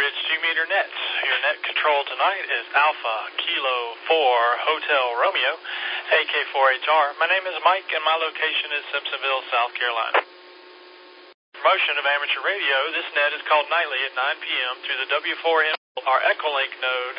Ridge 2-meter net. Your net control tonight is Alpha Kilo 4 Hotel Romeo, AK4HR. My name is Mike, and my location is Simpsonville, South Carolina. Promotion of amateur radio. This net is called nightly at 9 p.m. through the W4M or Echolink node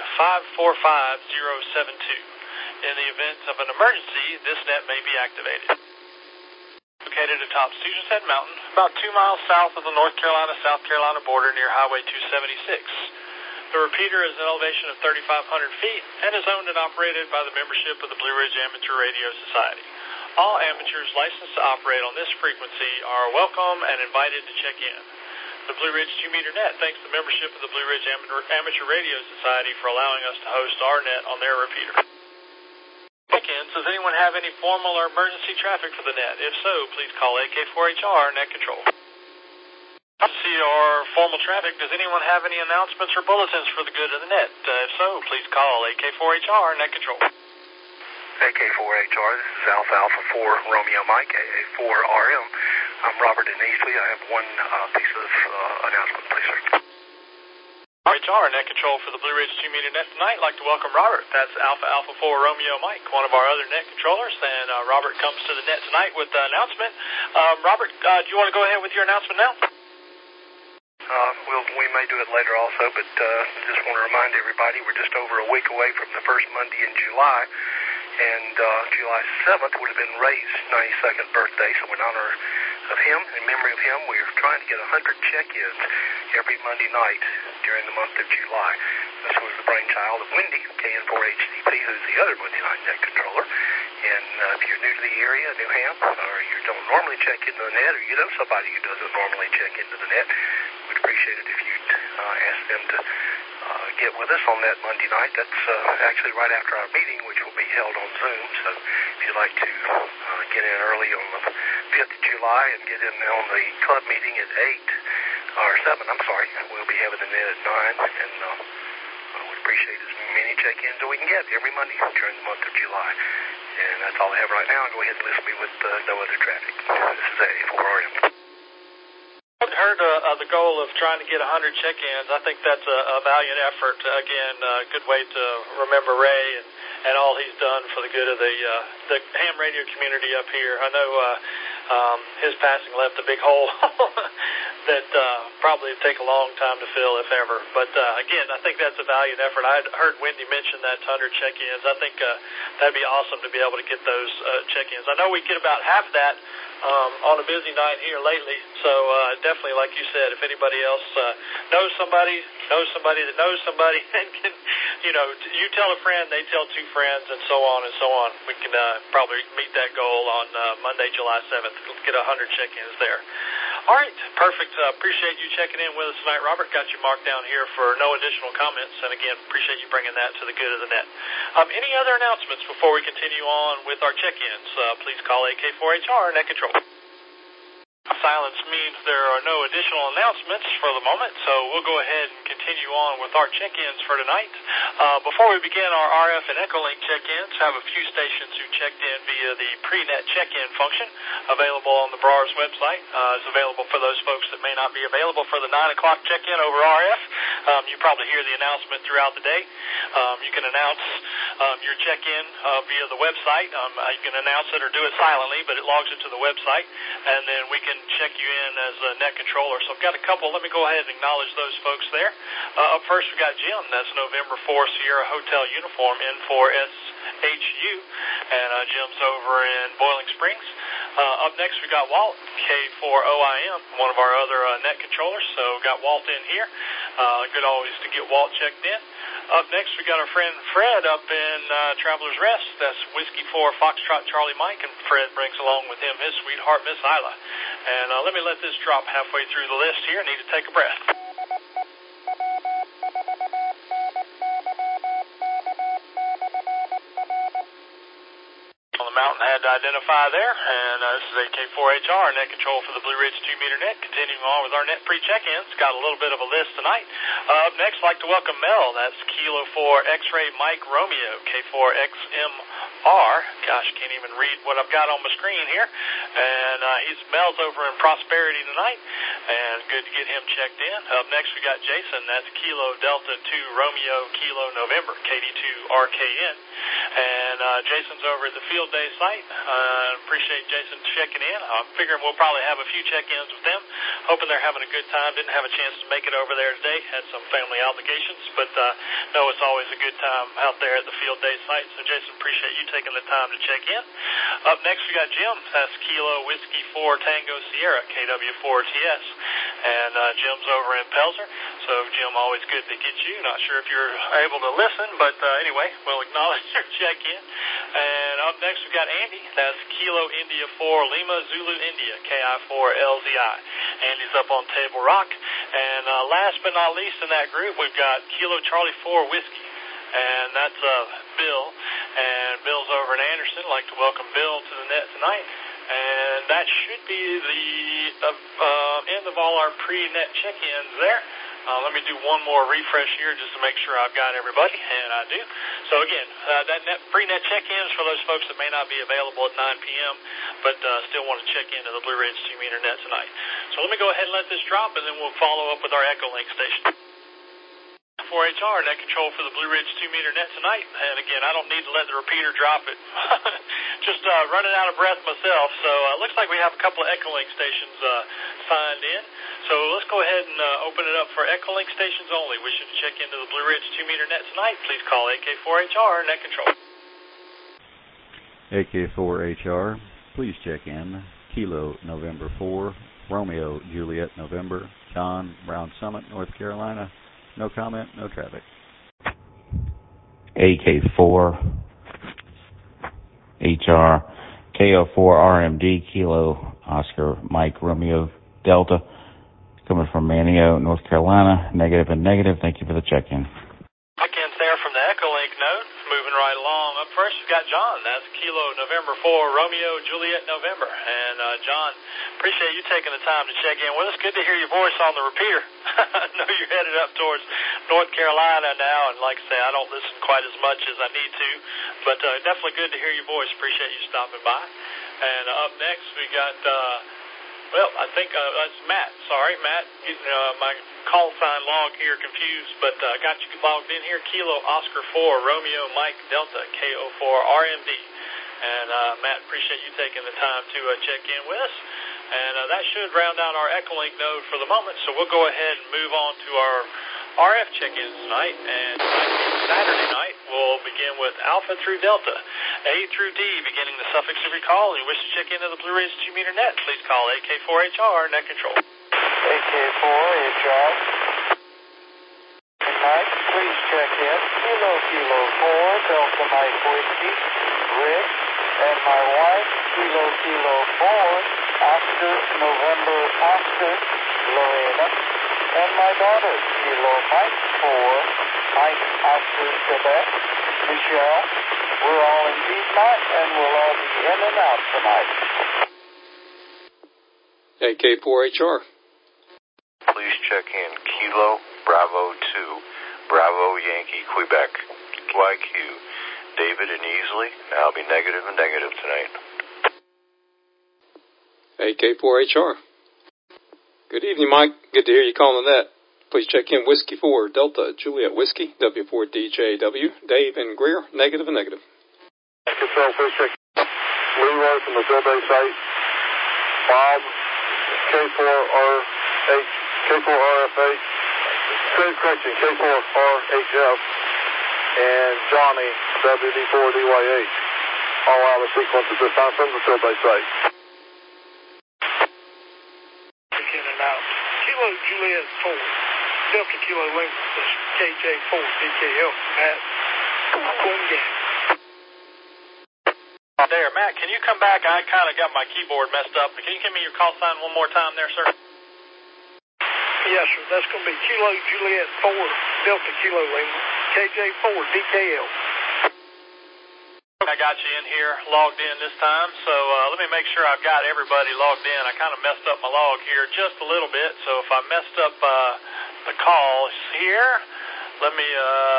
545072. In the event of an emergency, this net may be activated. Located atop Stooges Head Mountain, about 2 miles south of the North Carolina-South Carolina border near Highway 276. The repeater is an elevation of 3,500 feet and is owned and operated by the membership of the Blue Ridge Amateur Radio Society. All amateurs licensed to operate on this frequency are welcome and invited to check in. The Blue Ridge 2-meter net thanks the membership of the Blue Ridge Amateur Radio Society for allowing us to host our net on their repeater. Check-ins, does anyone have any formal or emergency traffic for the net? If so, please call AK4HR Net Control. Emergency or formal traffic, does anyone have any announcements or bulletins for the good of the net? If so, please call AK4HR Net Control. AK4HR, this is Alpha 4 Romeo Mike, AA4RM. I'm Robert in Eastley. I have one piece of announcement, please, sir. HR Net Control for the Blue Ridge 2-meter net tonight. I'd like to welcome Robert. That's Alpha 4 Romeo Mike, one of our other net controllers. And Robert comes to the net tonight with the announcement. Robert, do you want to go ahead with your announcement now? We may do it later also, but just want to remind everybody we're just over a week away from the first Monday in July. And July 7th would have been Ray's 92nd birthday, so in honor of him, in memory of him, we're trying to get 100 check-ins every Monday night during the month of July. This was the brainchild of Wendy, KN4HCP, who's the other Monday night net controller. And if you're new to the area, Newham, or you don't normally check into the net, or you know somebody who doesn't normally check into the net, we'd appreciate it if you'd ask them to get with us on that Monday night. That's actually right after our meeting, which will be held on Zoom. So if you'd like to get in early on the 5th of July and get in on the club meeting at 8, or 7, I'm sorry, we'll be having the net at 9, and we'd appreciate as many check-ins as we can get every Monday during the month of July. And that's all I have right now. Go ahead and list me with no other traffic. This is A4RM. I've heard the goal of trying to get 100 check-ins. I think that's a valiant effort. Again, a good way to remember Ray and all he's done for the good of the ham radio community up here. I know his passing left a big hole that probably would take a long time to fill, if ever. But again, I think that's a valiant effort. I heard Wendy mention that 100 check-ins. I think that'd be awesome to be able to get those check-ins. I know we get about half that on a busy night here lately, so definitely, like you said, if anybody else knows somebody that knows somebody, and can, you tell a friend, they tell 2 friends, and so on and so on. We can probably meet that goal on Monday, July 7th. Let's get 100 check-ins there. All right, perfect. Appreciate you checking in with us tonight, Robert. Got you marked down here for no additional comments, and again, appreciate you bringing that to the good of the net. Any other announcements before we continue on with our check-ins? Please call AK4HR Net Control. Silence means there are no additional announcements for the moment, so we'll go ahead and continue on with our check-ins for tonight. Before we begin our RF and Echolink check-ins, I have a few stations who checked in via the pre-net check-in function available on the BRARS website. It's available for those folks that may not be available for the 9 o'clock check-in over RF. You probably hear the announcement throughout the day. You can announce your check-in via the website. You can announce it or do it silently, but it logs into the website, and then we can check you in as a net controller. So I've got a couple. Let me go ahead and acknowledge those folks there. Up first, we got Jim. That's November 4 Sierra Hotel Uniform N4SHU, and Jim's over in Boiling Springs. Up next, we got Walt, K4OIM, one of our other net controllers. So got Walt in here. Good always to get Walt checked in. Up next, we got our friend Fred up in Traveler's Rest. That's Whiskey 4 Foxtrot Charlie Mike, and Fred brings along with him his sweetheart, Miss Isla. And let me let this drop halfway through the list here. I need to take a breath. On the mountain, had to identify there. And this is AK4HR, net control for the Blue Ridge 2-meter net. Continuing on with our net pre-check-ins. Got a little bit of a list tonight. Up next, I'd like to welcome Mel. That's Kilo 4 X-Ray Mike Romeo, K4XMR. Gosh, can't even read what I've got on my screen here. And Mel's over in Prosperity tonight. And good to get him checked in. Up next, we got Jason. That's Kilo Delta 2 Romeo Kilo November, KD2RKN. And Jason's over at the field day site. Appreciate Jason checking in. I'm figuring we'll probably have a few check-ins with them. Hoping they're having a good time. Didn't have a chance to make it over there today. Had some family obligations. But know it's always a good time out there at the field day site. So Jason, appreciate you taking the time to check in. Up next, we got Jim. That's Kilo Whiskey 4 Tango Sierra, KW4TS. And Jim's over in Pelzer. So Jim, always good to get you. Not sure if you're able to listen, but anyway, we'll acknowledge your check-in. And up next, we got Andy. That's Kilo India 4 Lima Zulu India, KI4LZI. Andy's up on Table Rock. And last but not least in that group, we've got Kilo Charlie 4 Whiskey. And that's Bill. And Bill's over in Anderson. I'd like to welcome Bill to the net tonight. And that should be the end of all our pre-net check-ins there. Let me do one more refresh here just to make sure I've got everybody, and I do. So again, that pre-net check-ins for those folks that may not be available at 9 p.m., but still want to check into the Blue Ridge 2-meter net tonight. So let me go ahead and let this drop, and then we'll follow up with our Echolink station. 4HR, net control for the Blue Ridge 2-meter net tonight. And again, I don't need to let the repeater drop it. Just running out of breath myself. So it looks like we have a couple of Echolink stations signed in. So let's go ahead and open it up for Echolink stations only. Wishing to check into the Blue Ridge 2-meter net tonight, please call AK4HR, net control. AK4HR, please check in. Kilo November 4, Romeo Juliet November, John, Brown Summit, North Carolina. No comment, no traffic. AK4 HR KO4 RMD Kilo Oscar Mike Romeo Delta, coming from Manio, North Carolina. Negative and negative. Thank you for the check-in. Check-ins there from the Echolink node. Moving right along. Up first, we've got John. That's Kilo November 4 Romeo Juliet November. And John, appreciate you taking the time to check in with us. Good to hear your voice on the repeater. I know you're headed up towards North Carolina now, and like I say, I don't listen quite as much as I need to, but definitely good to hear your voice. Appreciate you stopping by. And up next, we got, I think that's Matt. Sorry, Matt. My call sign log here confused, but got you logged in here. Kilo Oscar 4 Romeo Mike Delta, KO4 RMD. And Matt, appreciate you taking the time to check in with us. And that should round out our Echolink node for the moment. So we'll go ahead and move on to our RF check-ins tonight. And Saturday night, we'll begin with Alpha through Delta, A through D, beginning the suffix of your call. And you wish to check into the Blue Ridge 2-meter net, please call AK4HR, net control. AK4HR. Tonight, please check in. Kilo 4, Delta Mike Whiskey, Rick, and my wife, Kilo 4, Oscar November Oscar, Lorena, and my daughter, Kilo Mike 4, Mike Oscar Quebec, Michelle. We're all in Piedmont, and we'll all be in and out tonight. AK4HR. Please check in. Kilo Bravo 2, Bravo Yankee, Quebec, YQ, David and Easley. I'll be negative and negative tonight. AK4HR. Good evening, Mike. Good to hear you calling that. Please check in Whiskey 4 Delta Juliet Whiskey, W4DJW, Dave and Greer, negative and negative. Control, please check. Leroy from the survey site. Bob, K4RFH. Trade correction, K4RHF. And Johnny, WD4DYH. All out of sequence at this time from the survey site. In and out. Kilo Juliet 4, Delta Kilo Lima, KJ4DKL, Matt, Gungan. There, Matt, can you come back? I kind of got my keyboard messed up. Can you give me your call sign one more time there, sir? Yes, sir. That's going to be Kilo Juliet 4, Delta Kilo Lima, KJ4DKL. I I got you in here, logged in this time. So let me make sure I've got everybody logged in. I kind of messed up my log here just a little bit. So if I messed up the calls here, let me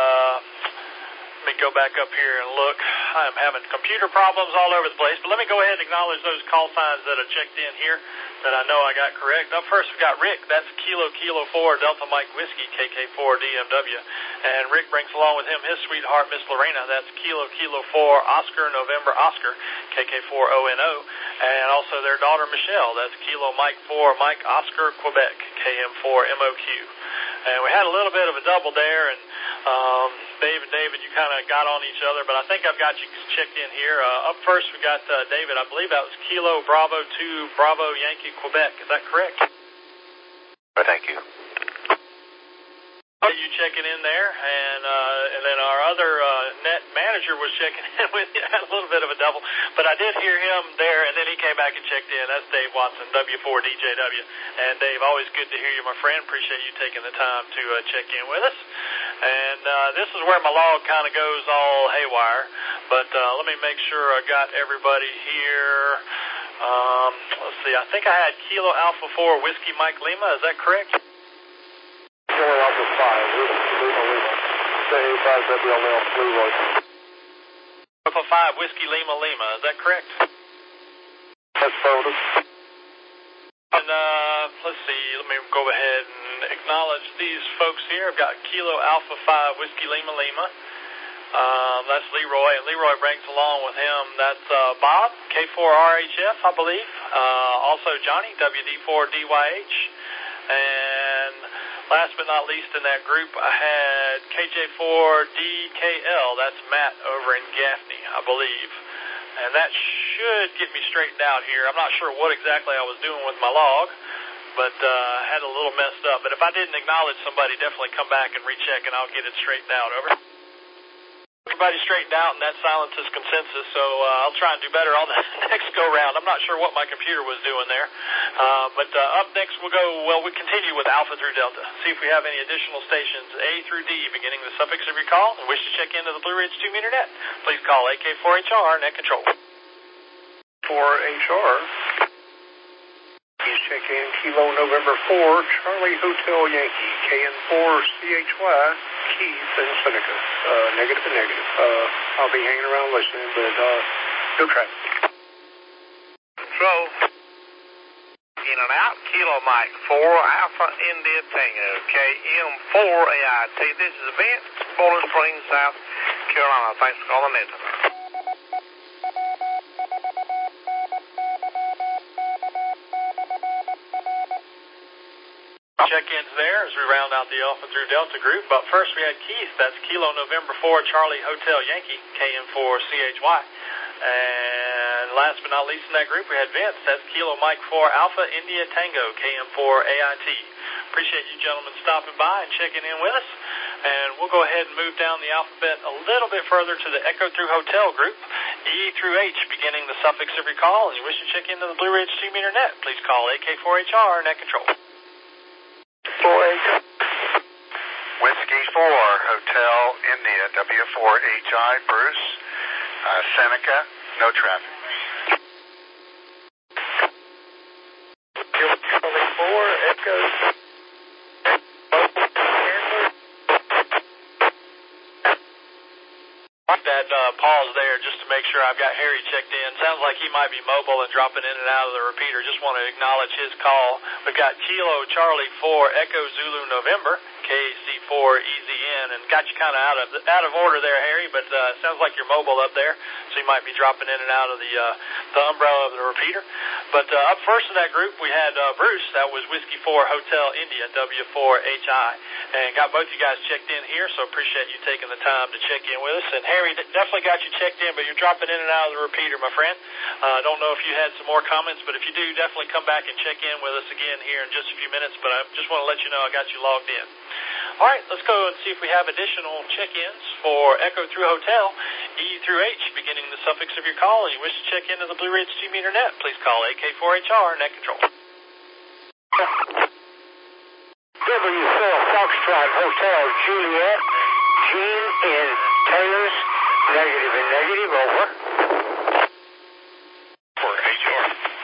go back up here and look. I'm having computer problems all over the place, but let me go ahead and acknowledge those call signs that are checked in here that I know I got correct. Up first, we've got Rick. That's Kilo 4 Delta Mike Whiskey, KK4 DMW. And Rick brings along with him his sweetheart, Miss Lorena. That's Kilo 4 Oscar November Oscar, KK4 ONO. And also their daughter, Michelle. That's Kilo Mike 4 Mike Oscar Quebec, KM4 MOQ. And we had a little bit of a double there, and Dave and David, you kind of got on each other, but I think I've got you checked in here. Up first, we got David. I believe that was Kilo Bravo 2 Bravo Yankee Quebec. Is that correct? Thank you. You checking in there, and then our other net manager was checking in with you. Had a little bit of a double, but I did hear him there, and then he came back and checked in. That's Dave Watson, W4DJW. And Dave, always good to hear you, my friend. Appreciate you taking the time to check in with us. And this is where my log kind of goes all haywire, but let me make sure I got everybody here. Let's see, I think I had Kilo Alpha 4 Whiskey Mike Lima. Is that correct? Kilo Alpha 5, Lima Lima. Say 5WLL Leroy. Alpha 5 Whiskey Lima Lima. Is that correct? That's photos. And let's see, let me go ahead and acknowledge these folks here. I've got Kilo Alpha 5 Whiskey Lima Lima. That's Leroy, and Leroy brings along with him, that's Bob, K4RHF, I believe. Also Johnny, WD4DYH. And last but not least in that group, I had KJ4DKL. That's Matt over in Gaffney, I believe. And that should get me straightened out here. I'm not sure what exactly I was doing with my log, but had a little messed up. But if I didn't acknowledge somebody, definitely come back and recheck, and I'll get it straightened out. Over. Everybody straightened out, and that silence is consensus, so I'll try and do better on the next go-round. I'm not sure what my computer was doing there. But up next, we continue with Alpha through Delta. See if we have any additional stations, A through D, beginning the suffix of your call, and wish to check into the Blue Ridge 2-meter net. Please call AK4HR, net control. 4HR. Please check in Kilo November 4, Charlie Hotel Yankee, KN4CHY, Keith and Seneca. Negative and negative. I'll be hanging around listening, but no traffic. Control. In and out, Kilo Mike 4, Alpha India Tango, KM4AIT. This is Vince, Bowling Springs, South Carolina. Thanks for calling in. Check-ins there as we round out the Alpha through Delta group. But first we had Keith. That's Kilo November 4 Charlie Hotel Yankee, KM4CHY. And last but not least in that group, we had Vince. That's Kilo Mike 4 Alpha India Tango, KM4AIT. Appreciate you gentlemen stopping by and checking in with us. And we'll go ahead and move down the alphabet a little bit further to the Echo through Hotel group, E through H, beginning the suffix of your call. And you wish to check into the Blue Ridge 2-meter net, please call AK4HR, net control. 4HR. Whiskey 4, Hotel India, W4HI, Bruce, Seneca, no traffic. Charlie 4, Echo. That pause there just to make sure I've got Harry checked in. Sounds like he might be mobile and dropping in and out of the repeater. Just want to acknowledge his call. We've got Kilo Charlie 4 Echo Zulu November, KC4EZN, and got you kind of out of order there, Harry, but sounds like you're mobile up there, so you might be dropping in and out of the umbrella of the repeater. But up first in that group, we had Bruce. That was Whiskey 4 Hotel India, W4HI, and got both you guys checked in here, so appreciate you taking the time to check in with us. And Harry, definitely got you checked in, but you're dropping in and out of the repeater, my friend. I don't know if you had some more comments, but if you do, definitely come back and check in with us again here in just a few minutes, but I just want to let you know I got you logged in. All right, let's go and see if we have additional check-ins for Echo through Hotel, E through H, beginning the suffix of your call. And you wish to check into the Blue Ridge 2-meter net, please call AK4HR, net control. W4 Foxtrot Hotel Juliet, Jean in Taylor's, negative and negative, over. For HR.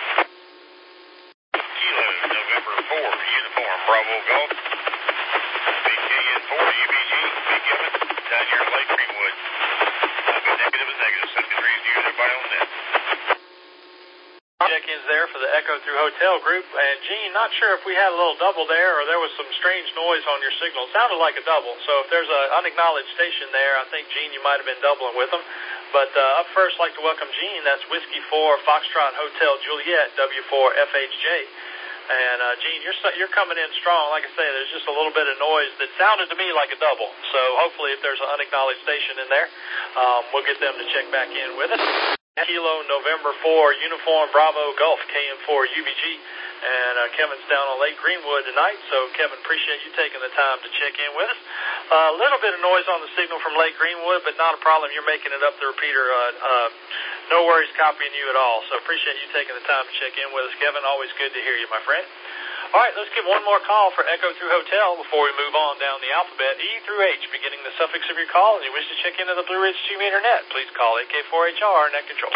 Kilo, November 4, Uniform, Bravo Golf. BKN4, UBG, Big Gibbon, down here in Lake Greenwood. Negative is negative, 73 is you, everybody on net. Check-ins there for the Echo Through Hotel group. And Gene, not sure if we had a little double there or there was some strange noise on your signal. It sounded like a double. So if there's an unacknowledged station there, I think, Gene, you might have been doubling with them. But up first, I'd like to welcome Gene. That's Whiskey 4 Foxtrot Hotel Juliet, W4FHJ. And Gene, you're coming in strong. Like I say, there's just a little bit of noise that sounded to me like a double. So hopefully if there's an unacknowledged station in there, we'll get them to check back in with us. Kilo November 4 Uniform Bravo Golf KM4 UBG. And Kevin's down on Lake Greenwood tonight. So Kevin, appreciate you taking the time to check in with us. A little bit of noise on the signal from Lake Greenwood, but not a problem. You're making it up the repeater. No worries copying you at all. So appreciate you taking the time to check in with us, Kevin. Always good to hear you, my friend. All right, let's give one more call for Echo Through Hotel before we move on down the alphabet. E through H, beginning the suffix of your call, and you wish to check into the Blue Ridge 2-meter net, please call AK4HR Net Control.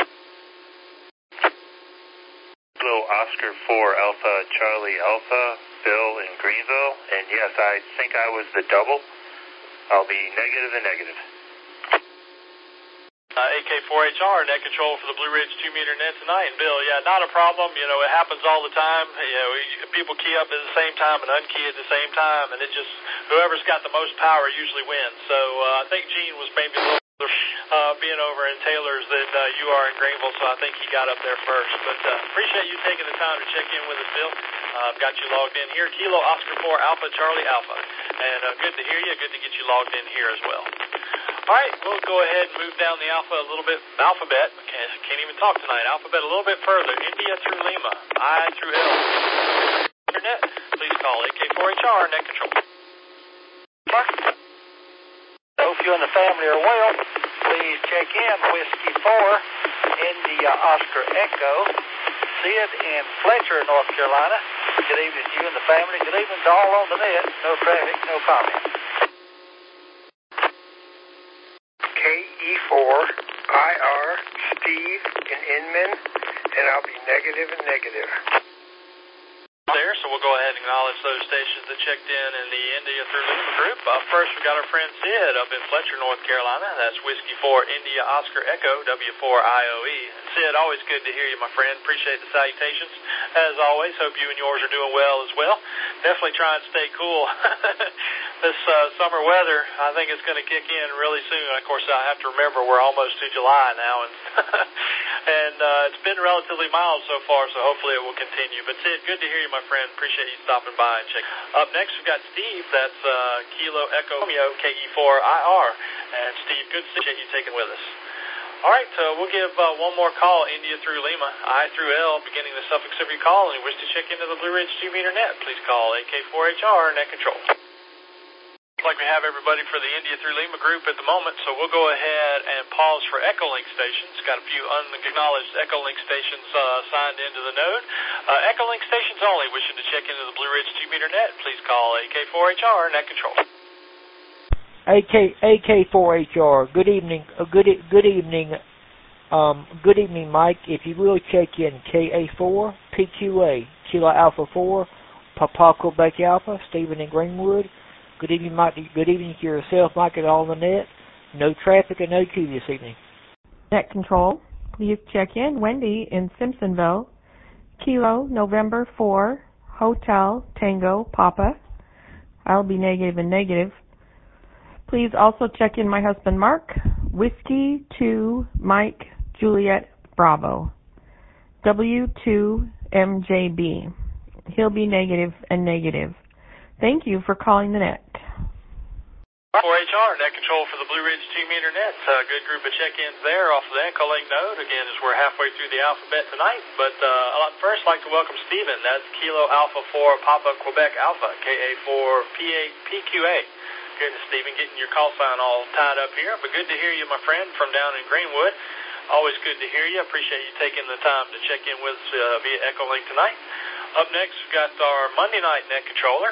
Kilo Oscar 4 Alpha Charlie Alpha, Bill in Greenville. And yes, I think I was the double. I'll be negative and negative. AK4HR, net control for the Blue Ridge 2-meter net tonight. And Bill, yeah, not a problem. You know, it happens all the time. You know, people key up at the same time and unkey at the same time, and it just, whoever's got the most power usually wins. So I think Gene was maybe a little being over in Taylor's than you are in Greenville, so I think he got up there first. But appreciate you taking the time to check in with us, Bill. Got you logged in here. Kilo Oscar 4 Alpha Charlie Alpha. And good to hear you. Good to get you logged in here as well. All right, we'll go ahead and move down the alphabet. Can't even talk tonight. Alphabet a little bit further. India through Lima. I through L. Internet. Please call AK4HR Net Control. Hope you and the family are well. Please check in Whiskey 4 India Oscar Echo. Sid in Fletcher, North Carolina. Good evening to you and the family. Good evening to all on the net. No traffic, no comment. KE4IR Steve in Inman, and I'll be negative and negative. There, so we'll go ahead and acknowledge those stations that checked in the India through Lima group. First, we got our friend Sid up in Fletcher, North Carolina. That's Whiskey 4 India Oscar Echo, W4IOE. Sid, always good to hear you, my friend. Appreciate the salutations. As always, hope you and yours are doing well as well. Definitely try and stay cool. This summer weather, I think it's going to kick in really soon. Of course, I have to remember we're almost to July now, and it's been relatively mild so far, so hopefully it will continue. But Sid, good to hear you, my friend. Appreciate you stopping by and checking. Up next, we've got Steve. That's Kilo Echo Romeo KE4IR. And Steve, good to see you taking with us. All right, we'll give one more call, India through Lima, I through L, beginning the suffix of your call, and you wish to check into the Blue Ridge 2-meter net, please call AK4HR Net Control. Looks like we have everybody for the India through Lima group at the moment, so we'll go ahead and pause for Echolink stations. Got a few unacknowledged Echolink stations signed into the node. Echolink stations only wishing to check into the Blue Ridge 2-meter net, please call AK4HR Net Control. AK4HR. Good evening. Good evening, Mike. If you will check in KA4 PQA Kilo Alpha 4 Papa Quebec Alpha Stephen in Greenwood. Good evening, Mike. Good evening to yourself, Mike, and all on the net. No traffic and no queue this evening. Net Control. Please check in Wendy in Simpsonville. Kilo November 4 Hotel Tango Papa. I'll be negative and negative. Please also check in my husband Mark. Whiskey 2 Mike Juliet Bravo. W2MJB. He'll be negative and negative. Thank you for calling the net. 4HR, Net Control for the Blue Ridge 2-meter net. Good group of check-ins there off of the Echolink node. Again, as we're halfway through the alphabet tonight. But I'd first like to welcome Stephen. That's Kilo Alpha 4 Papa Quebec Alpha, KA4PQA. Goodness, Stephen, getting your call sign all tied up here. But good to hear you, my friend, from down in Greenwood. Always good to hear you. Appreciate you taking the time to check in with us via Echolink tonight. Up next, we've got our Monday night net controller.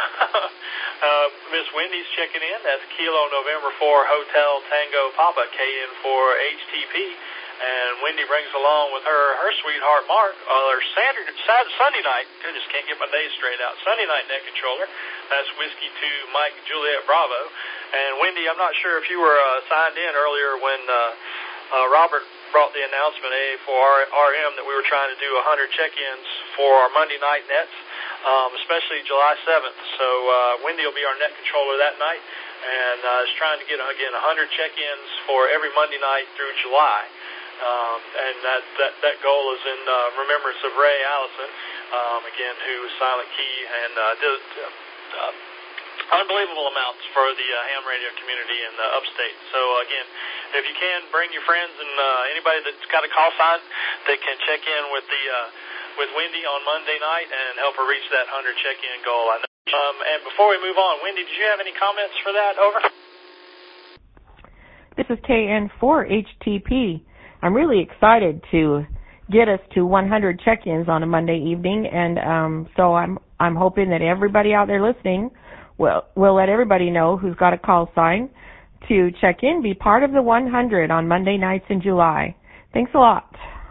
Miss Wendy's checking in. That's Kilo November 4 Hotel Tango Papa, KN4HTP. And Wendy brings along with her sweetheart Mark their Sunday night. Goodness, can't get my days straight out. Sunday night net controller. That's Whiskey 2 Mike Juliet Bravo. And Wendy, I'm not sure if you were signed in earlier when Robert brought the announcement AA4RM that we were trying to do 100 check-ins for our Monday night nets, especially July 7th. So Wendy will be our net controller that night, and is trying to get, again, 100 check-ins for every Monday night through July. And that goal is in remembrance of Ray Allison, again, who was Silent Key and did unbelievable amounts for the ham radio community in the upstate. So, again, if you can, bring your friends and anybody that's got a call sign that can check in with Wendy on Monday night and help her reach that 100 check-in goal. I know. And before we move on, Wendy, did you have any comments for that? Over. This is KN4HTP. I'm really excited to get us to 100 check-ins on a Monday evening, and so I'm hoping that everybody out there listening will let everybody know who's got a call sign to check in, be part of the 100 on Monday nights in July. Thanks a lot.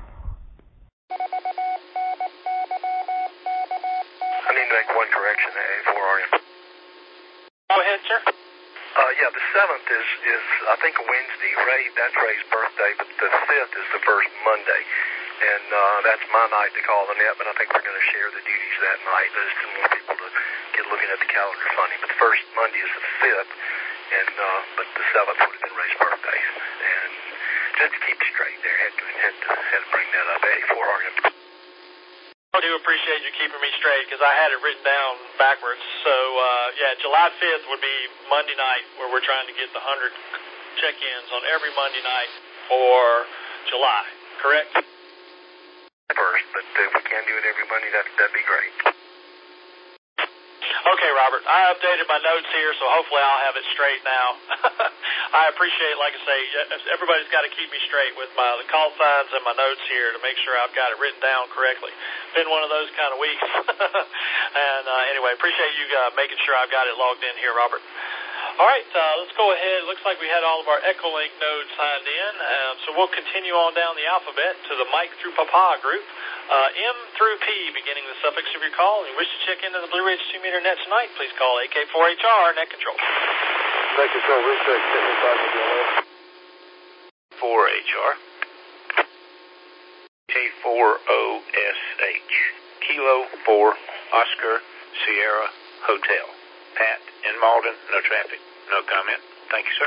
I need to make one correction, AA4RM. Go ahead, sir. Yeah, the 7th is I think a Wednesday. That's Ray's birthday, but the 5th is the first Monday. And that's my night to call the net, but I think we're going to share the duties that night. I just didn't want people to get looking at the calendar funny. But the first Monday is the 5th, and but the 7th would have been Ray's birthday. And just to keep it straight there, had to bring that up. AA4RM. I do appreciate you keeping me straight because I had it written down backwards. So, yeah, July 5th would be Monday night where we're trying to get the 100 check-ins on every Monday night for July, correct? First, but if we can do it every Monday, that'd be great. Okay, Robert, I updated my notes here, so hopefully I'll have it straight now. I appreciate, like I say, everybody's got to keep me straight with the call signs and my notes here to make sure I've got it written down correctly. Been one of those kind of weeks. And anyway, appreciate you making sure I've got it logged in here, Robert. All right, let's go ahead. Looks like we had all of our Echolink nodes signed in, so we'll continue on down the alphabet to the Mike through Papa group. M through P, beginning the suffix of your call. If you wish to check into the Blue Ridge 2-meter net tonight, please call AK4HR Net Control. Net Control, recheck, 4HR. K4OSH. Kilo 4 Oscar Sierra Hotel. Pat in Malden, no traffic, no comment. Thank you, sir.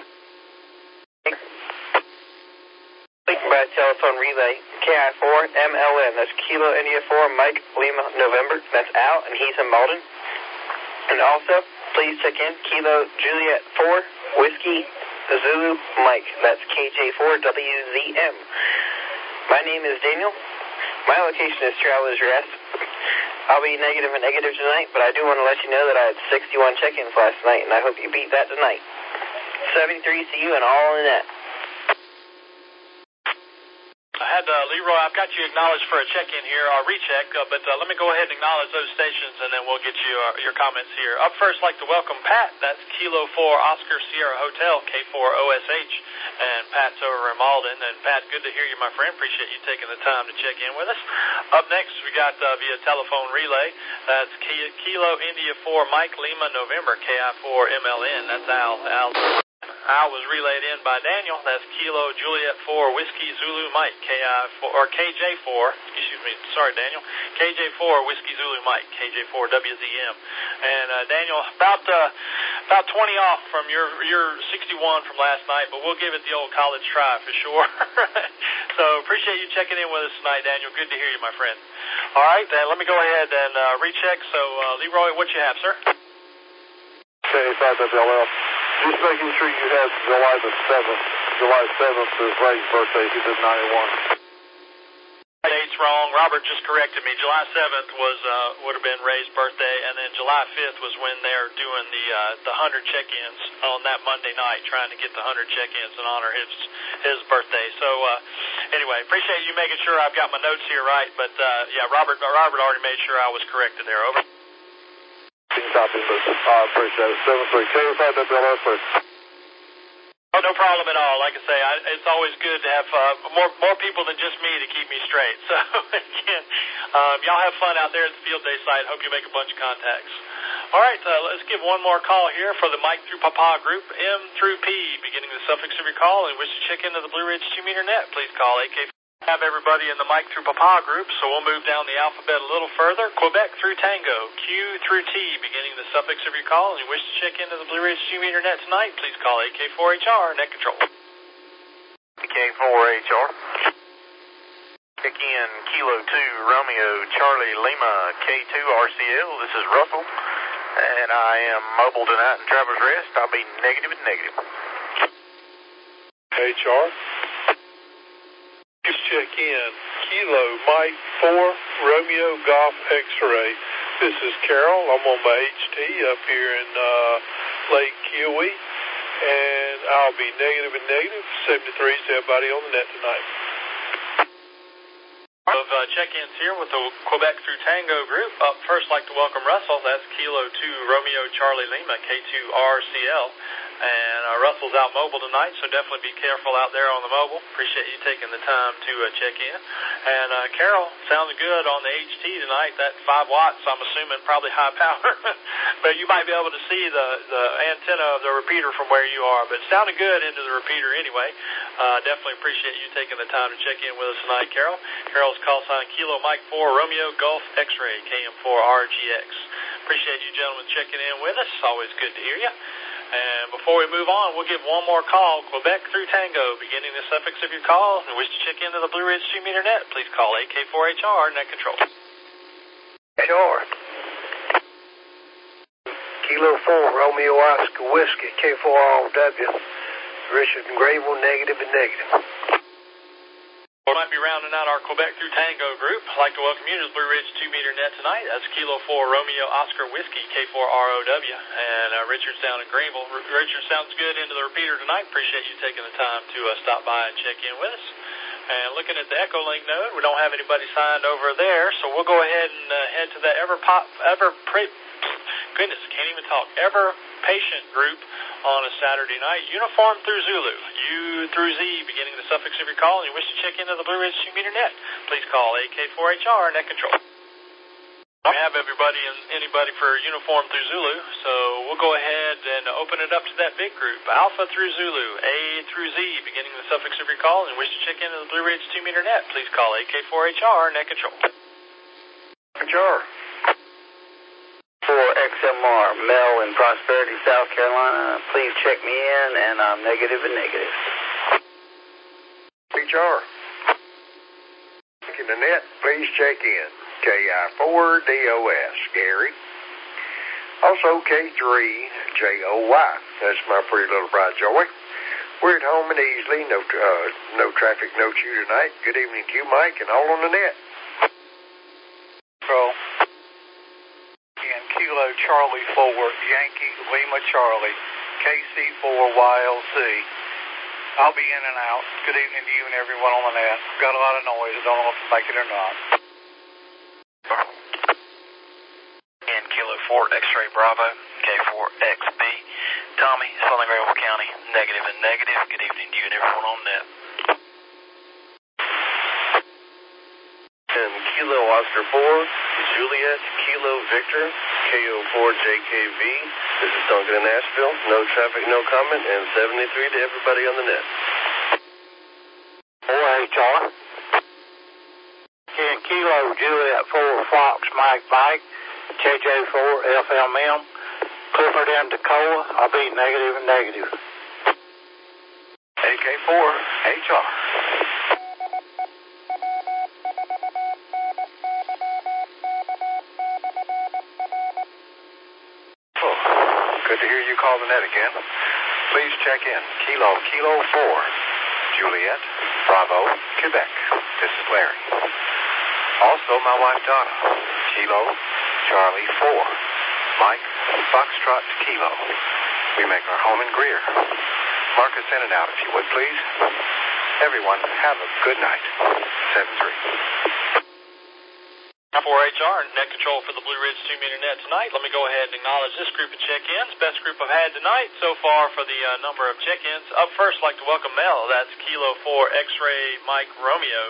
By telephone relay, KI4MLN. That's Kilo India 4 Mike Lima November. That's Al, and he's in Malden. And also, please check in Kilo Juliet 4 Whiskey Zulu Mike. That's KJ4WZM. My name is Daniel. My location is Traveler's Rest. I'll be negative and negative tonight, but I do want to let you know that I had 61 check-ins last night, and I hope you beat that tonight. 73 to you and all in that. I had Leroy, I've got you acknowledged for a check-in here, our recheck, but let me go ahead and acknowledge those stations, and then we'll get you your comments here. Up first, I'd like to welcome Pat. That's Kilo 4 Oscar Sierra Hotel, K4OSH, and Pat's over in Malden. And Pat, good to hear you, my friend. Appreciate you taking the time to check in with us. Up next, we got via telephone relay. That's Kilo India 4 Mike Lima November, KI4MLN. That's Al. Al was relayed in by Daniel. That's Kilo Juliet 4 Whiskey Zulu Mike, KJ4. Excuse me, sorry, Daniel. KJ4 Whiskey Zulu Mike, KJ4WZM. And Daniel, about 20 off from your 61 from last night, but we'll give it the old college try for sure. So appreciate you checking in with us tonight, Daniel. Good to hear you, my friend. All right, then let me go ahead and recheck. So Leroy, what you have, sir? K5WLF. Just making sure you have July the 7th. July 7th is Ray's birthday. He did 91. Date's wrong. Robert just corrected me. July 7th would have been Ray's birthday, and then July 5th was when they're doing the 100 check-ins on that Monday night, trying to get the 100 check-ins and honor his birthday. So anyway, appreciate you making sure I've got my notes here right. But yeah, Robert already made sure I was corrected there. Over. Copy, I appreciate it. 73K5WLF, sir. Oh, no problem at all. Like I say, it's always good to have more people than just me to keep me straight. So, again, y'all have fun out there at the field day site. Hope you make a bunch of contacts. All right, let's give one more call here for the Mike through Papa group, M through P, beginning the suffix of your call, and wish to check into the Blue Ridge 2-meter net. Please call AK. Have everybody in the Mike through Papa group, so we'll move down the alphabet a little further. Quebec through Tango, Q through T, beginning the suffix of your call, and you wish to check into the Blue Ridge 2-meter net tonight, please call AK4HR, net control. AK4HR. Check in Kilo 2, Romeo, Charlie, Lima, K2, RCL. This is Russell, and I am mobile tonight in Travelers Rest. I'll be negative and negative. HR. Just check in Kilo Mike 4 Romeo Golf X-Ray. This is Carol. I'm on my HT up here in Lake Kiowee, and I'll be negative and negative. 73 to everybody on the net tonight. Of check-ins here with the Quebec through Tango group. Up first, like to welcome Russell. That's Kilo 2 Romeo Charlie Lima, K2 RCL. And Russell's out mobile tonight, so definitely be careful out there on the mobile. Appreciate you taking the time to check in. And Carol, sounds good on the HT tonight. That 5 watts, I'm assuming, probably high power. But you might be able to see the antenna of the repeater from where you are. But it sounded good into the repeater anyway. Definitely appreciate you taking the time to check in with us tonight, Carol. Carol's call sign Kilo Mike 4 Romeo Golf X-Ray KM4RGX. Appreciate you gentlemen checking in with us. Always good to hear you. And before we move on, we'll give one more call, Quebec through Tango, beginning the suffix of your call, and wish to check into the Blue Ridge 2-meter net. Please call AK4HR, net control. HR. Kilo 4, Romeo Oscar Whiskey, K4RW. Richard and Grable, negative and negative. We might be rounding out our Quebec through Tango group. I'd like to welcome you to the Blue Ridge 2-meter net tonight. That's Kilo 4 Romeo Oscar Whiskey, K4ROW. And Richard's down in Greenville. Richard sounds good into the repeater tonight. Appreciate you taking the time to stop by and check in with us. And looking at the Echolink node, we don't have anybody signed over there, so we'll go ahead and head to the ever patient group on a Saturday night. Uniform through Zulu, U through Z, beginning the suffix of your call, and you wish to check into the Blue Ridge 2-meter net, please call AK4HR, net control. We have anybody for uniform through Zulu, so we'll go ahead and open it up to that big group. Alpha through Zulu, A through Z, beginning the suffix of your call, and you wish to check into the Blue Ridge 2-meter net, please call AK4HR, net control. HR. For XMR, Mel in Prosperity, South Carolina. Please check me in, and I'm negative and negative. HR. In the net, please check in. KI4DOS, Gary. Also K3JOY. That's my pretty little bride, Joey. We're at home and easily. No traffic, no chew tonight. Good evening to you, Mike, and all on the net. Control. Kilo Charlie 4, Yankee Lima Charlie, KC4YLC. I'll be in and out. Good evening to you and everyone on the net. Got a lot of noise. I don't know if to make it or not. And Kilo 4 X-Ray Bravo, K4XB. Tommy, Southern Greenville County, negative and negative. Good evening to you and everyone on net. And Kilo Oscar 4, Juliet, Kilo Victor, KO4JKV. This is Duncan in Nashville. No traffic, no comment, and 73 to everybody on the net. 4HR. And Kilo Juliet 4 Fox Mike Mike, JJ4 FMM, Clifford and Toccoa. I'll be negative and negative. AK4 HR. Good to hear you call the net again. Please check in. Kilo 4, Juliet, Bravo, Quebec. This is Larry. Also, my wife Donna. Kilo, Charlie 4, Mike, Foxtrot to Kilo. We make our home in Greer. Mark us in and out if you would, please. Everyone, have a good night. 7-3. 4HR, net control for the Blue Ridge 2-meter net tonight. Let me go ahead and acknowledge this group of check-ins. Best group I've had tonight so far for the number of check-ins. Up first, I'd like to welcome Mel. That's Kilo 4 X-Ray Mike Romeo,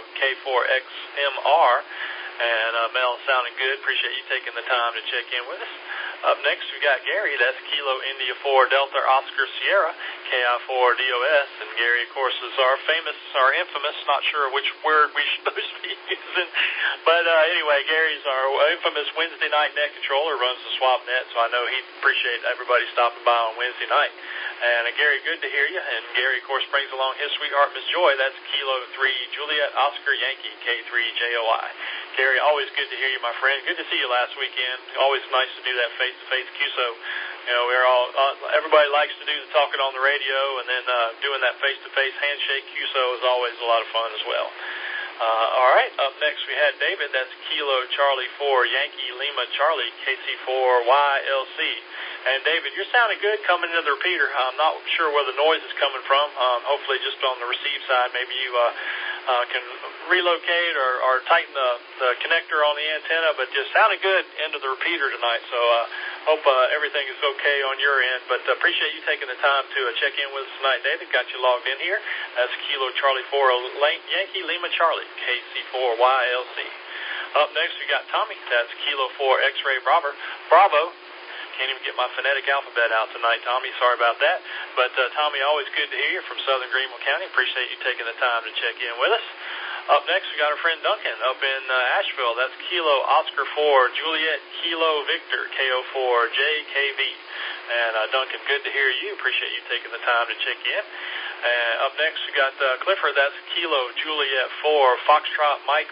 K4XMR. And Mel, sounding good. Appreciate you taking the time to check in with us. Up next, we got Gary. That's Kilo India 4 Delta Oscar Sierra, KI4DOS. And Gary, of course, is our infamous, not sure which word we're supposed to be using. But anyway, Gary's our infamous Wednesday night net controller, runs the swap net, so I know he'd appreciate everybody stopping by on Wednesday night. And Gary, good to hear you. And Gary, of course, brings along his sweetheart, Miss Joy. That's Kilo 3 Juliet Oscar Yankee, K3JOI. Gary, always good to hear you, my friend. Good to see you last weekend. Always nice to do that face-to-face QSO. You know, we're all everybody likes to do the talking on the radio, and then doing that face-to-face handshake QSO is always a lot of fun as well. All right, up next we had David. That's Kilo Charlie 4 Yankee Lima Charlie, KC4YLC. And David, you're sounding good coming into the repeater. I'm not sure where the noise is coming from. Hopefully just on the receive side, maybe you can relocate or tighten the connector on the antenna, but just sounded good into the repeater tonight. So hope everything is okay on your end. But appreciate you taking the time to check in with us tonight, David. Got you logged in here. That's Kilo Charlie 4 Yankee Lima Charlie, KC4YLC. Up next, we got Tommy. That's Kilo 4 X-Ray Bravo. Can't even get my phonetic alphabet out tonight, Tommy. Sorry about that. But, Tommy, always good to hear you from Southern Greenville County. Appreciate you taking the time to check in with us. Up next, we got our friend Duncan up in Asheville. That's Kilo Oscar 4 Juliet Kilo Victor, KO4JKV. And, Duncan, good to hear you. Appreciate you taking the time to check in. Up next, we got Clifford. That's Kilo Juliet 4 Foxtrot Mike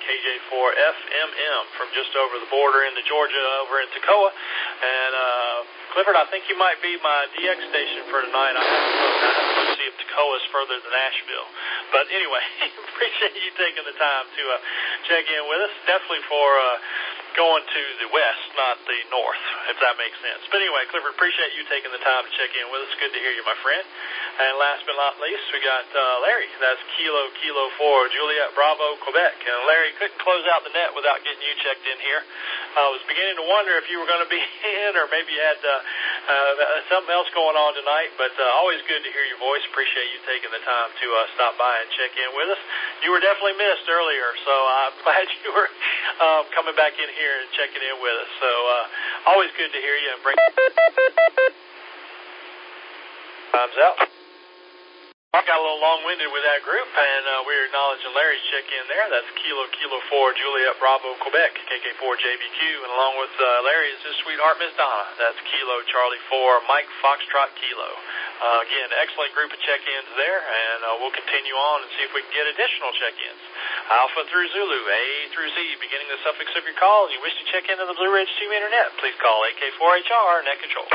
KJ4FMM from just over the border into Georgia over in Toccoa. And Clifford, I think you might be my DX station for tonight. I have to see if Toccoa is further than Asheville. But anyway, appreciate you taking the time to check in with us. Definitely for going to the west, not the north, if that makes sense. But anyway, Clifford, appreciate you taking the time to check in with us. Good to hear you, my friend. And last but not least, we got Larry. That's Kilo 4 Juliet Bravo Quebec. And Larry, couldn't close out the net without getting you checked in here. I was beginning to wonder if you were going to be in, or maybe you had something else going on tonight. But always good to hear your voice. Appreciate you taking the time to stop by and check in with us. You were definitely missed earlier, so I'm glad you were coming back in here and checking in with us. So always good to hear you. And bring time's out. I got a little long-winded with that group, and we're acknowledging Larry's check-in there. That's Kilo 4 Juliet Bravo Quebec, KK4JBQ, and along with Larry is his sweetheart, Miss Donna. That's Kilo Charlie 4 Mike Foxtrot Kilo. Again, excellent group of check-ins there, and we'll continue on and see if we can get additional check-ins. Alpha through Zulu, A through Z, beginning the suffix of your call. If you wish to check into the Blue Ridge 2-meter net, please call AK4HR Net Control.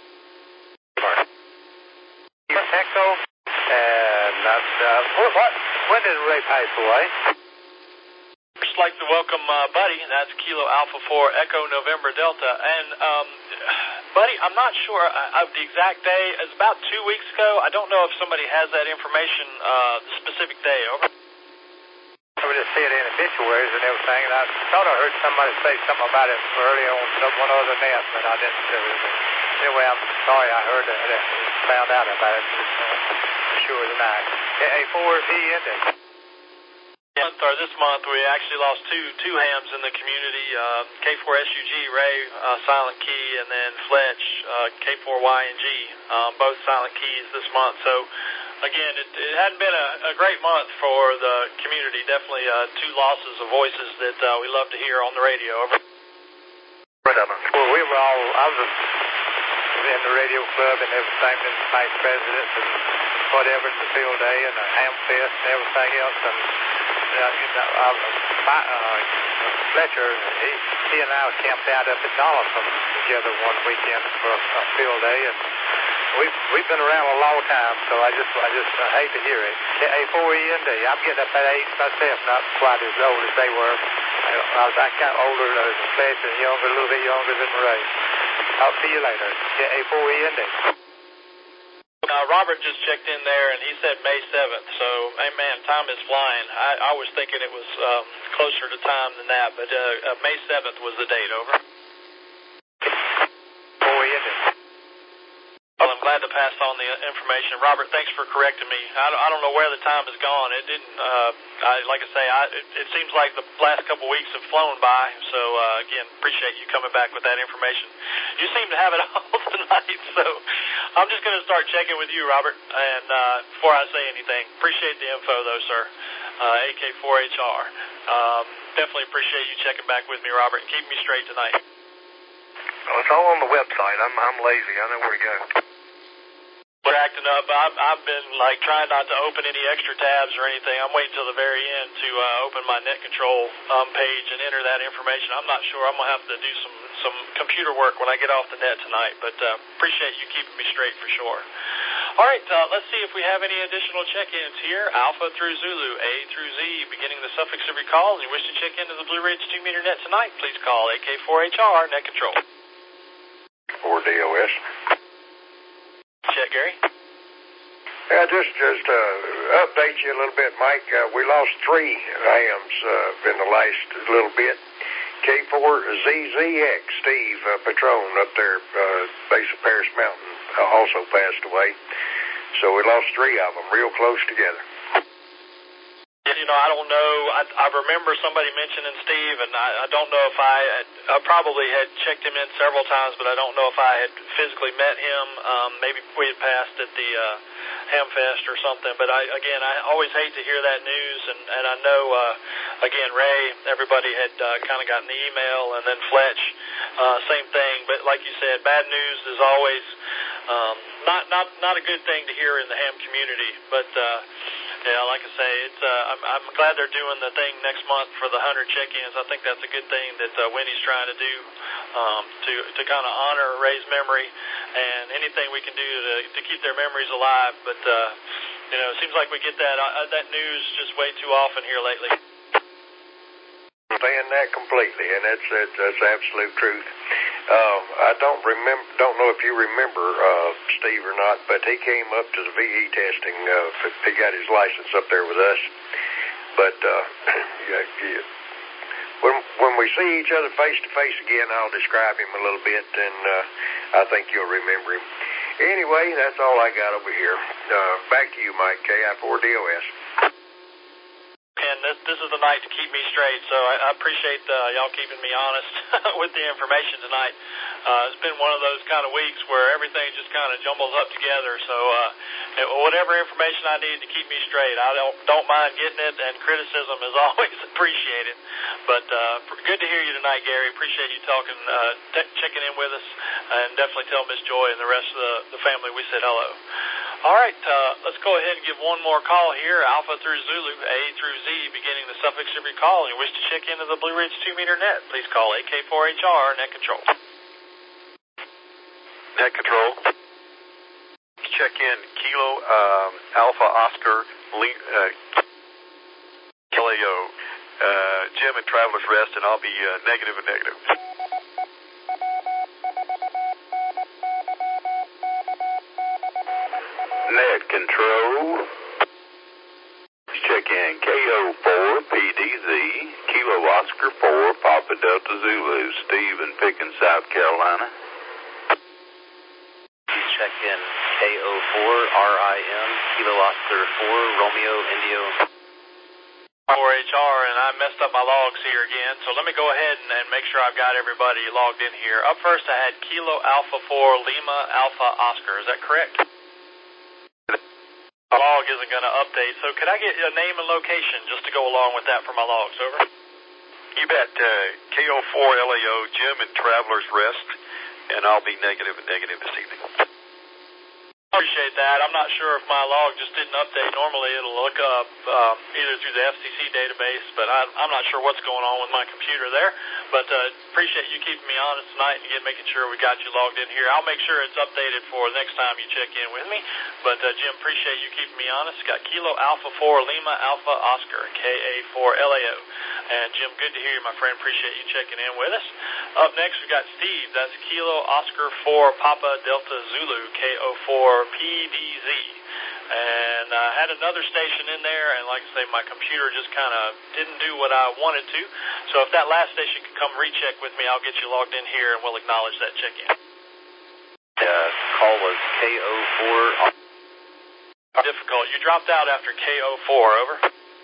Echo. And when did Ray pass away? Just like to welcome Buddy. That's Kilo Alpha 4 Echo November Delta. And Buddy, I'm not sure of the exact day. It's about 2 weeks ago. I don't know if somebody has that information, the specific day. Over. I would just see it in obituaries and everything, and I thought I heard somebody say something about it earlier on one other net, but I didn't. Anyway, I'm sorry I heard that, found out about it. Sure tonight. A4V ended. This month we actually lost two hams in the community. K4SUG Ray, Silent Key, and then Fletch, K4YNG, both Silent Keys this month. So again, it hadn't been a great month for the community. Definitely two losses of voices that we love to hear on the radio. Over. Well, we were all, I was in the radio club and everything, and the vice president and whatever, in the field day and the ham fest and everything else. And Fletcher, he and I camped out up at Donaldson together one weekend for a field day, and we've been around a long time, so I just hate to hear it. A4END, I'm getting up at age myself, not quite as old as they were. I was kind of older than Fletcher and younger, a little bit younger than Ray. I'll see you later. A4END. Robert just checked in there, and he said May 7th. So, hey, man, time is flying. I was thinking it was closer to time than that, but May 7th was the date. Over. Well, I'm glad to pass on the information. Robert, thanks for correcting me. I don't know where the time has gone. It didn't, like I say, it seems like the last couple weeks have flown by. So, again, appreciate you coming back with that information. You seem to have it all tonight, so I'm just going to start checking with you, Robert, and before I say anything. Appreciate the info, though, sir. AK4HR. Definitely appreciate you checking back with me, Robert, and keeping me straight tonight. Well, it's all on the website. I'm lazy. I know where to go. We're acting up. I've been like trying not to open any extra tabs or anything. I'm waiting till the very end to open my net control page and enter that information. I'm not sure. I'm gonna have to do some computer work when I get off the net tonight. But appreciate you keeping me straight for sure. All right, let's see if we have any additional check-ins here. Alpha through Zulu, A through Z, beginning the suffix of your call. If you wish to check into the Blue Ridge 2-meter net tonight, please call AK4HR net control. 4DOS. Check, Gary. Yeah, just update you a little bit, Mike. We lost 3 hams in the last little bit. K4ZZX, Steve Patron up there, base of Paris Mountain, also passed away. So we lost 3 of them real close together. You know, I don't know. I remember somebody mentioning Steve, and I don't know if I probably had checked him in several times, but I don't know if I had physically met him. Maybe we had passed at the Hamfest or something. But I always hate to hear that news, and I know, again, Ray, everybody had kind of gotten the email, and then Fletch, same thing. But like you said, bad news is always not a good thing to hear in the ham community, but. Yeah, like I say, it's I'm glad they're doing the thing next month for the 100 check-ins. I think that's a good thing that Wendy's trying to do to kind of honor Ray's memory and anything we can do to keep their memories alive. But you know, it seems like we get that news just way too often here lately. Understand that completely, and that's absolute truth. I don't know if you remember Steve or not, but he came up to the VE testing. He got his license up there with us. But when we see each other face to face again, I'll describe him a little bit, and I think you'll remember him. Anyway, that's all I got over here. Back to you, Mike, KI4DOS. And this is the night to keep me straight, so I appreciate y'all keeping me honest with the information tonight. It's been one of those kind of weeks where everything just kind of jumbles up together, so whatever information I need to keep me straight, I don't mind getting it, and criticism is always appreciated. But good to hear you tonight, Gary. Appreciate you talking, checking in with us, and definitely tell Miss Joy and the rest of the family we said hello. All right, let's go ahead and give one more call here. Alpha through Zulu, A through Z, beginning the suffix of your call. And you wish to check into the Blue Ridge 2-meter net, please call AK4HR net control. Net control. Check in Kilo Alpha Oscar LAO. Jim and Traveler's Rest, and I'll be negative and negative. Net control. Check in KO4 PDZ Kilo Oscar 4 Papa Delta Zulu, Steve in Pickens, South Carolina. Check in KO4 RIM Kilo Oscar 4 Romeo Indio. 4HR, and I messed up my logs here again, so let me go ahead and make sure I've got everybody logged in here. Up first I had Kilo Alpha 4 Lima Alpha Oscar, is that correct? My log isn't going to update, so could I get a name and location just to go along with that for my logs? Over. You bet. KO4 LAO, Jim and Traveler's Rest, and I'll be negative and negative this evening. Appreciate that. I'm not sure if my log just didn't update. Normally it'll look up either through the FCC database, but I'm not sure what's going on with my computer there. But appreciate you keeping me honest tonight and again making sure we got you logged in here. I'll make sure it's updated for the next time you check in with me. But Jim, appreciate you keeping me honest. Got Kilo Alpha 4 Lima Alpha Oscar, KA4 LAO. And Jim, good to hear you, my friend. Appreciate you checking in with us. Up next we got Steve. That's Kilo Oscar 4 Papa Delta Zulu, KO4 PDZ. And I had another station in there, and like I say, my computer just kind of didn't do what I wanted to. So if that last station can come recheck with me, I'll get you logged in here, and we'll acknowledge that check-in. Call was KO4. Difficult. You dropped out after KO4, over.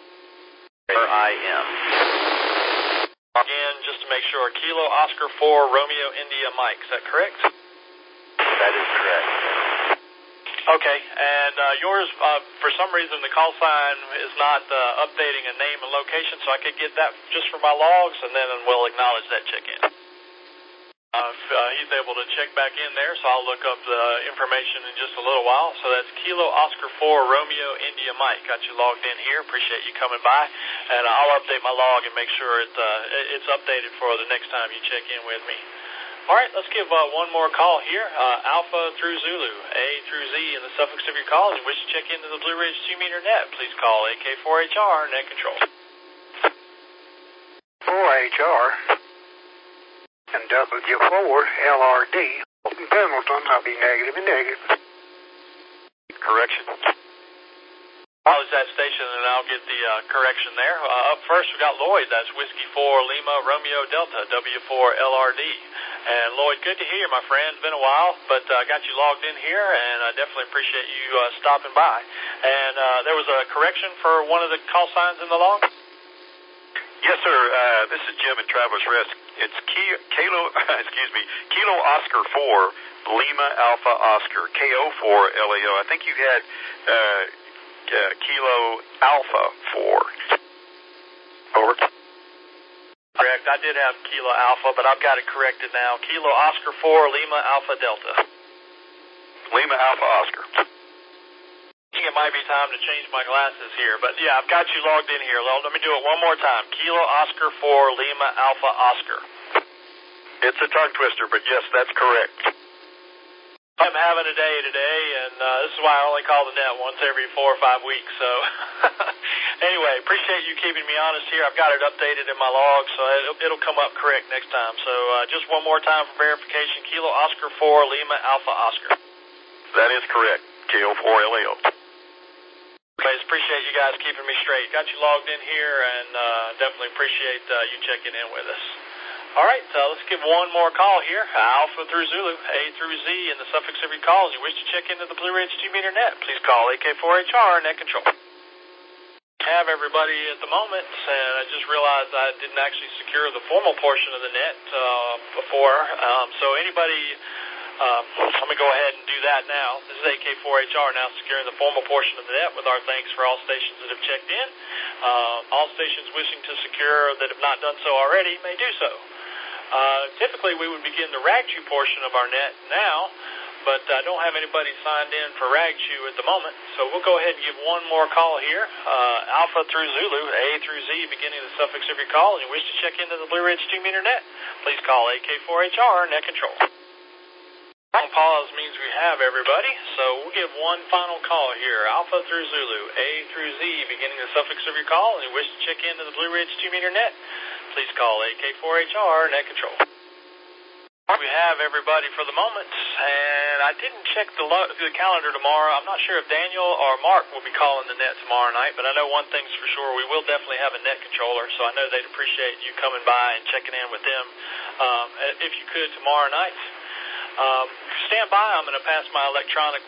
RIM. Again, just to make sure, Kilo Oscar 4 Romeo India Mike, is that correct? That is correct. Okay, and yours, for some reason, the call sign is not updating a name and location, so I could get that just for my logs, and then we'll acknowledge that check-in. He's able to check back in there, so I'll look up the information in just a little while. So that's Kilo Oscar 4 Romeo India Mike. Got you logged in here. Appreciate you coming by, and I'll update my log and make sure it's updated for the next time you check in with me. All right, let's give one more call here. Alpha through Zulu, A through Z in the suffix of your call. If you wish to check into the Blue Ridge 2-meter net, please call AK4HR net control. 4HR and W4 LRD. Pendleton, I'll be negative and negative. Correction. I'll use that station and I'll get the correction there. Up first, we got Lloyd. That's Whiskey 4 Lima Romeo Delta W4 LRD. And Lloyd, good to hear you, my friend. It's been a while, but I got you logged in here, and I definitely appreciate you stopping by. And there was a correction for one of the call signs in the log? Yes, sir. This is Jim at Travelers Rest. It's Kilo Oscar 4 Lima Alpha Oscar KO4 LAO. I think you had Kilo Alpha 4. Over. Correct. I did have Kilo Alpha, but I've got it corrected now. Kilo Oscar 4 Lima Alpha Delta. Lima Alpha Oscar. I think it might be time to change my glasses here, but yeah, I've got you logged in here. Let me do it one more time. Kilo Oscar 4 Lima Alpha Oscar. It's a tongue twister, but yes, that's correct. I'm having a day today, and this is why I only call the net once every 4 or 5 weeks. So anyway, appreciate you keeping me honest here. I've got it updated in my log, so it'll come up correct next time. So just one more time for verification. Kilo Oscar 4 Lima Alpha Oscar. That is correct. KO4 LAO. Guys, appreciate you guys keeping me straight. Got you logged in here, and definitely appreciate you checking in with us. All right, let's give one more call here. Alpha through Zulu, A through Z in the suffix of your calls. You wish to check into the Blue Ridge 2-meter net, please call AK4HR net control. Have everybody at the moment, and I just realized I didn't actually secure the formal portion of the net before. So anybody, let me go ahead and do that now. This is AK4HR now securing the formal portion of the net with our thanks for all stations that have checked in. All stations wishing to secure that have not done so already may do so. Typically, we would begin the RAGCHU portion of our net now, but I don't have anybody signed in for RAGCHU at the moment, so we'll go ahead and give one more call here. Alpha through Zulu, A through Z, beginning the suffix of your call, and you wish to check into the Blue Ridge 2-meter net, please call AK4HR net control. Long pause means we have everybody, so we'll give one final call here. Alpha through Zulu, A through Z, beginning the suffix of your call, and you wish to check into the Blue Ridge 2-meter net, please call AK4HR net control. We have everybody for the moment, and I didn't check the calendar tomorrow. I'm not sure if Daniel or Mark will be calling the net tomorrow night, but I know one thing's for sure. We will definitely have a net controller, so I know they'd appreciate you coming by and checking in with them if you could tomorrow night. Stand by. I'm going to pass my electronic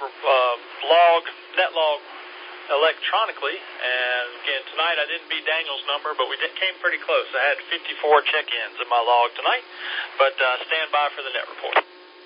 net log electronically, and again, tonight I didn't beat Daniel's number, but we came pretty close. I had 54 check-ins in my log tonight, but stand by for the net report.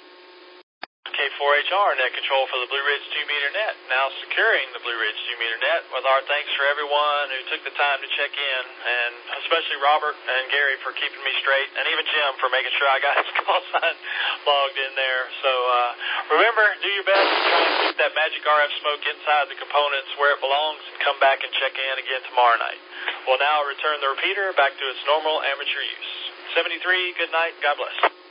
K4HR net control for the Blue Ridge 2-meter net, now securing the Blue Ridge 2-meter net with our thanks for everyone who took the time to check in, and especially Robert and Gary for keeping me straight, and even Jim for making sure I got his call sign logged in there. So remember, do your best to try and keep that magic RF smoke inside the components where it belongs, and come back and check in again tomorrow night. We'll now return the repeater back to its normal amateur use. 73, good night, God bless.